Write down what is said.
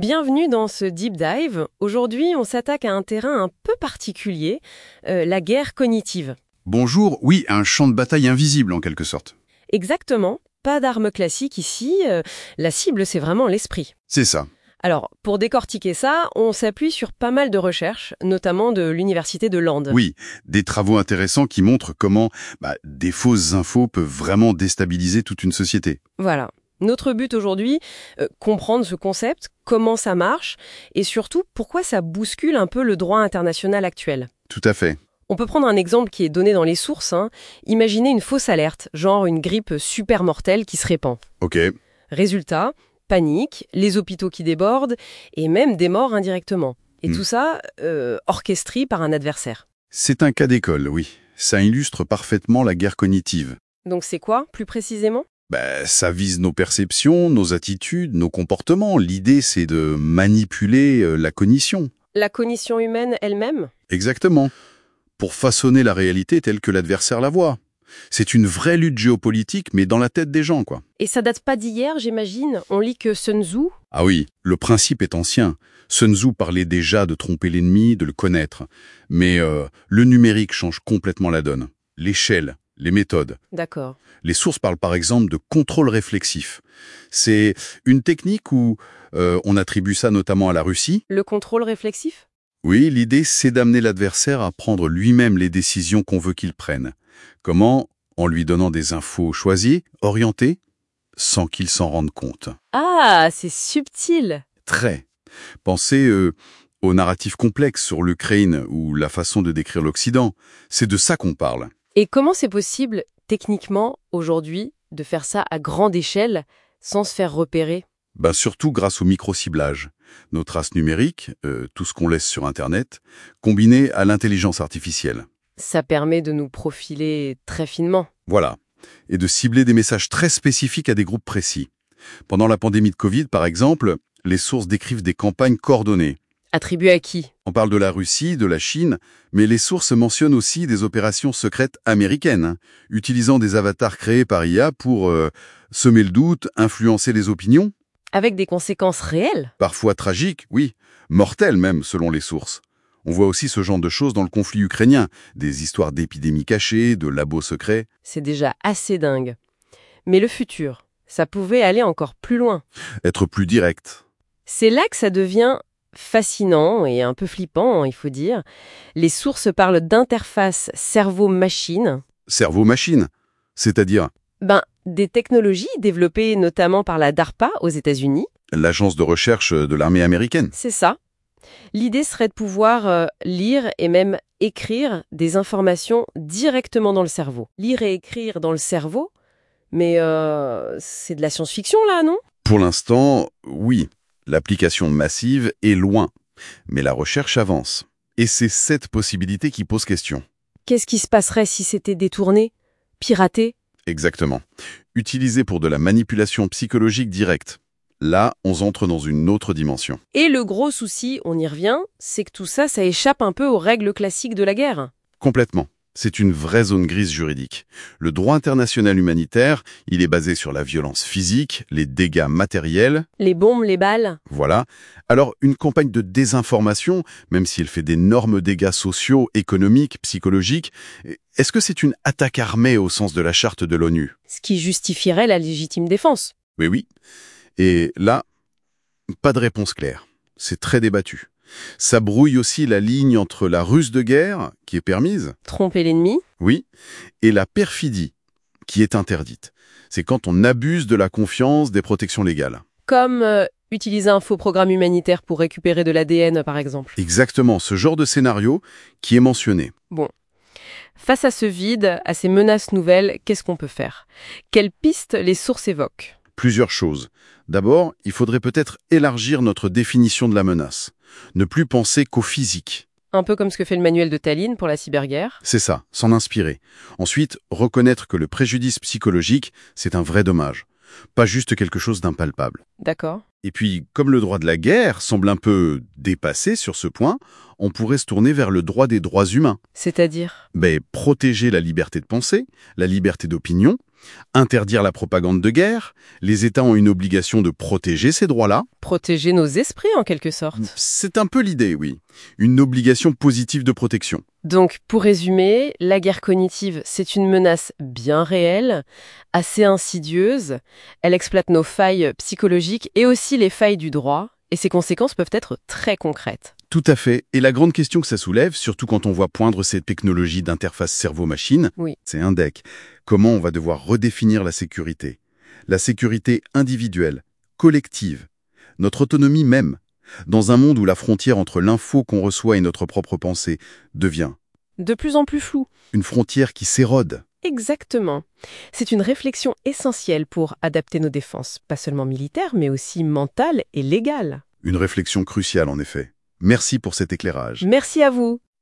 Bienvenue dans ce Deep Dive. Aujourd'hui, on s'attaque à un terrain un peu particulier, la guerre cognitive. Bonjour, oui, un champ de bataille invisible en quelque sorte. Exactement, pas d'armes classiques ici, la cible c'est vraiment l'esprit. C'est ça. Alors, pour décortiquer ça, on s'appuie sur pas mal de recherches, notamment de l'université de Land. Oui, des travaux intéressants qui montrent comment des fausses infos peuvent vraiment déstabiliser toute une société. Voilà. Notre but aujourd'hui, comprendre ce concept, comment ça marche, et surtout pourquoi ça bouscule un peu le droit international actuel. Tout à fait. On peut prendre un exemple qui est donné dans les sources. Imaginez une fausse alerte, genre une grippe super mortelle qui se répand. Ok. Résultat, panique, les hôpitaux qui débordent, et même des morts indirectement. Et tout ça, orchestré par un adversaire. C'est un cas d'école, oui. Ça illustre parfaitement la guerre cognitive. Donc c'est quoi, plus précisément ? Ça vise nos perceptions, nos attitudes, nos comportements. L'idée, c'est de manipuler la cognition. La cognition humaine elle-même ? Exactement. Pour façonner la réalité telle que l'adversaire la voit. C'est une vraie lutte géopolitique, mais dans la tête des gens, quoi. Et ça date pas d'hier, j'imagine. On lit que Sun Tzu... Ah oui, le principe est ancien. Sun Tzu parlait déjà de tromper l'ennemi, de le connaître. Mais le numérique change complètement la donne. L'échelle, les méthodes. D'accord. Les sources parlent par exemple de contrôle réflexif. C'est une technique où on attribue ça notamment à la Russie. Le contrôle réflexif ? Oui, l'idée c'est d'amener l'adversaire à prendre lui-même les décisions qu'on veut qu'il prenne. Comment ? En lui donnant des infos choisies, orientées, sans qu'il s'en rende compte. Ah, c'est subtil. Très. Pensez au narratif complexe sur l'Ukraine ou la façon de décrire l'Occident. C'est de ça qu'on parle. Et comment c'est possible, techniquement, aujourd'hui, de faire ça à grande échelle, sans se faire repérer ? Surtout grâce au micro-ciblage. Nos traces numériques, tout ce qu'on laisse sur Internet, combiné à l'intelligence artificielle. Ça permet de nous profiler très finement. Voilà. Et de cibler des messages très spécifiques à des groupes précis. Pendant la pandémie de Covid, par exemple, les sources décrivent des campagnes coordonnées. Attribué à qui ? On parle de la Russie, de la Chine, mais les sources mentionnent aussi des opérations secrètes américaines, utilisant des avatars créés par IA pour semer le doute, influencer les opinions. Avec des conséquences réelles ? Parfois tragiques, oui, mortelles même, selon les sources. On voit aussi ce genre de choses dans le conflit ukrainien, des histoires d'épidémies cachées, de labos secrets. C'est déjà assez dingue. Mais le futur, ça pouvait aller encore plus loin. Être plus direct. C'est là que ça devient fascinant et un peu flippant, il faut dire. Les sources parlent d'interface cerveau-machine. Cerveau-machine, c'est-à-dire Des technologies développées notamment par la DARPA aux États-Unis. l'agence de recherche de l'armée américaine. C'est ça. L'idée serait de pouvoir lire et même écrire des informations directement dans le cerveau. Lire et écrire dans le cerveau, mais c'est de la science-fiction là, non ? Pour l'instant, oui, l'application massive est loin, mais la recherche avance. Et c'est cette possibilité qui pose question. Qu'est-ce qui se passerait si c'était détourné, piraté ? Exactement. Utilisé pour de la manipulation psychologique directe. Là, on entre dans une autre dimension. Et le gros souci, on y revient, c'est que tout ça, ça échappe un peu aux règles classiques de la guerre. Complètement. C'est une vraie zone grise juridique. Le droit international humanitaire, il est basé sur la violence physique, les dégâts matériels. Les bombes, les balles. Voilà. Alors, une campagne de désinformation, même si elle fait d'énormes dégâts sociaux, économiques, psychologiques, est-ce que c'est une attaque armée au sens de la charte de l'ONU ? Ce qui justifierait la légitime défense. Oui. Et là, pas de réponse claire. C'est très débattu. Ça brouille aussi la ligne entre la ruse de guerre, qui est permise, Tromper l'ennemi. oui, et la perfidie, qui est interdite. C'est quand on abuse de la confiance des protections légales. Comme utiliser un faux programme humanitaire pour récupérer de l'ADN, par exemple. Exactement, ce genre de scénario qui est mentionné. Bon. Face à ce vide, à ces menaces nouvelles, qu'est-ce qu'on peut faire ? Quelles pistes les sources évoquent ? Plusieurs choses. D'abord, il faudrait peut-être élargir notre définition de la menace. Ne plus penser qu'au physique. Un peu comme ce que fait le manuel de Tallinn pour la cyberguerre. C'est ça, s'en inspirer. Ensuite, reconnaître que le préjudice psychologique, c'est un vrai dommage. Pas juste quelque chose d'impalpable. D'accord. Et puis, comme le droit de la guerre semble un peu dépassé sur ce point, on pourrait se tourner vers le droit des droits humains. C'est-à-dire? Protéger la liberté de pensée, la liberté d'opinion, interdire la propagande de guerre. Les États ont une obligation de protéger ces droits-là. Protéger nos esprits, en quelque sorte. C'est un peu l'idée, oui. Une obligation positive de protection. Donc, pour résumer, la guerre cognitive, c'est une menace bien réelle, assez insidieuse. Elle exploite nos failles psychologiques et aussi les failles du droit, et ses conséquences peuvent être très concrètes. Tout à fait. Et la grande question que ça soulève, surtout quand on voit poindre ces technologies d'interface cerveau-machine, Oui. c'est un deck. Comment on va devoir redéfinir la sécurité? La sécurité individuelle, collective, notre autonomie même, dans un monde où la frontière entre l'info qu'on reçoit et notre propre pensée devient De plus en plus flou. une frontière qui s'érode. Exactement. C'est une réflexion essentielle pour adapter nos défenses, pas seulement militaires, mais aussi mentales et légales. Une réflexion cruciale, en effet. Merci pour cet éclairage. Merci à vous.